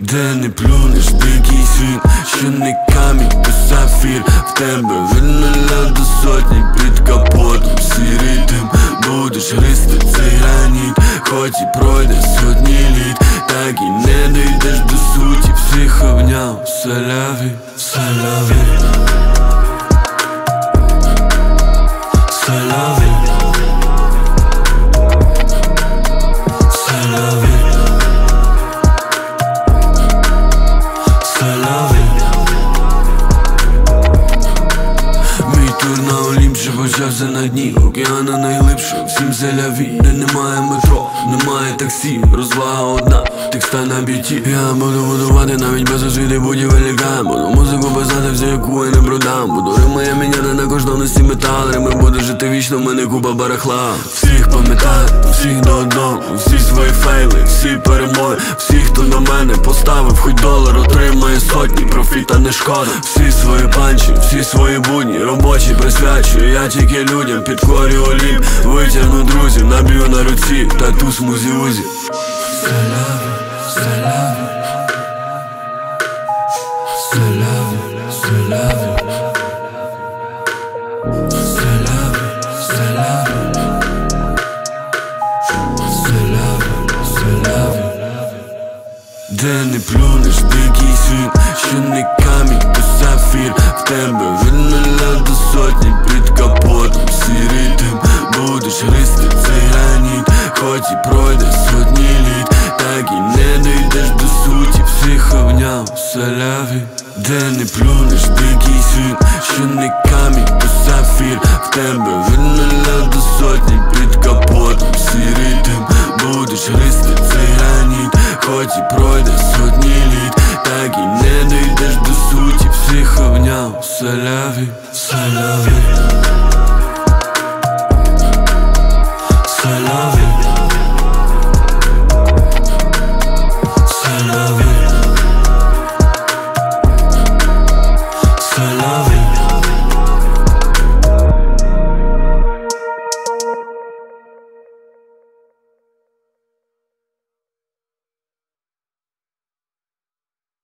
Де не плюнеш, дикий світ, що не камінь, то сафір. В тебе від 0 до сотні під капотом сірий дим. Будеш гризти цей граніт, хоч і пройде сотні літ, так і не дійдеш до суті. Всіх обняв, саляві, саляві, саляві, саляві, саляві. Мій тур на Олімп ще почався на дні океана найглибше, всім саляві. Де немає метро, немає таксі, розвага одна, текста на біті. Я буду будувати навіть без освіти будівель лікарень. Буду музику писати всю, яку я не продам. Буду рими я міняти на коштовності метал. Рими буде жити вічно, в мене купа барахла. Всіх пам'ятаю, всіх до одного, всі свої фейли, всі перемоги. Всі, хто на мене поставив хоч долар, отримає сотні, профіта не шкода. Всі свої панчі, всі свої будні, робочі присвячую я тільки людям. Підкорю Олімп, витягну друзів, наб'ю на руці тату смузі-узі. Саляві, саляві, саляві, саляві, саляві, саляві, саляві. Де не плюнеш, дикий світ, що не камінь, то сафір. В тебе від 0 до сотні під капотом сірий дим. Будеш гризти цей граніт, хоч і пройде сотні літ, так і не дійдеш до суті. Всіх обняв, саляві. Де не плюнеш, дикий світ, що не камінь, то сафір. В тебе від 0 до сотні